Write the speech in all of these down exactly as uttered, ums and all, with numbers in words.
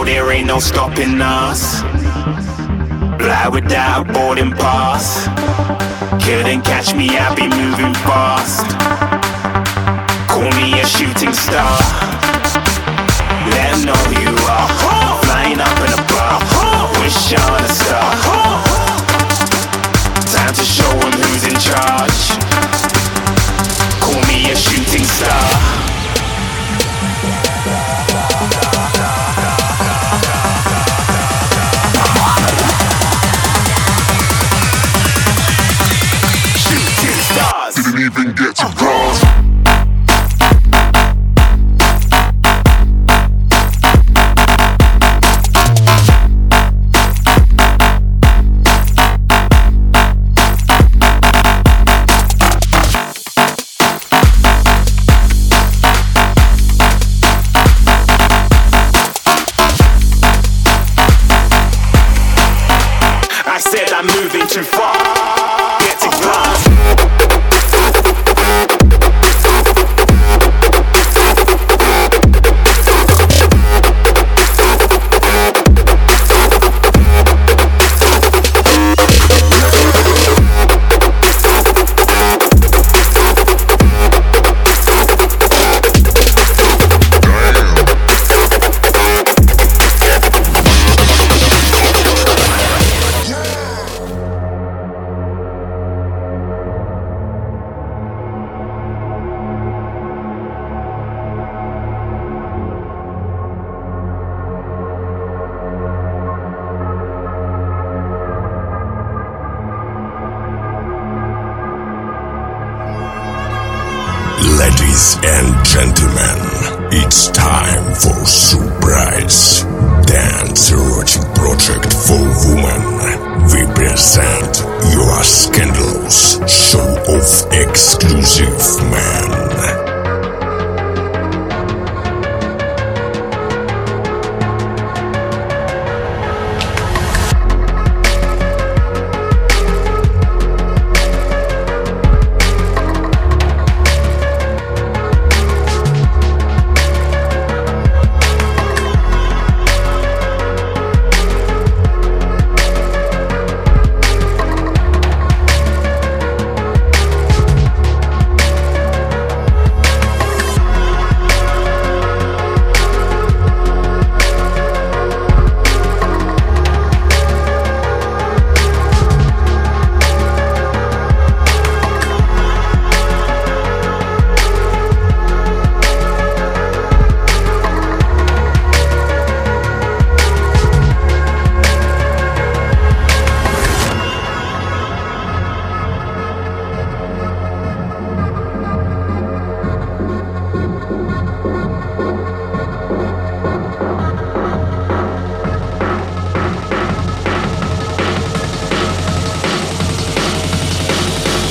there ain't no stopping us. Fly without a boarding pass. Couldn't catch me, I'll be moving fast. Call me a shooting star. Let 'em know who you are. Flying up in a bar. Wish on a star. Time to show 'em who's in charge. Call me a shooting star. Didn't even get to cross. I said I'm moving too far. Get to glass. Ladies and gentlemen, it's time for Surprise Dance Erotic Project for Women. We present your scandalous show of exclusive men.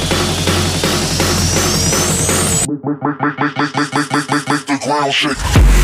Make, make, make, make, make, make, make, make, make the ground shake.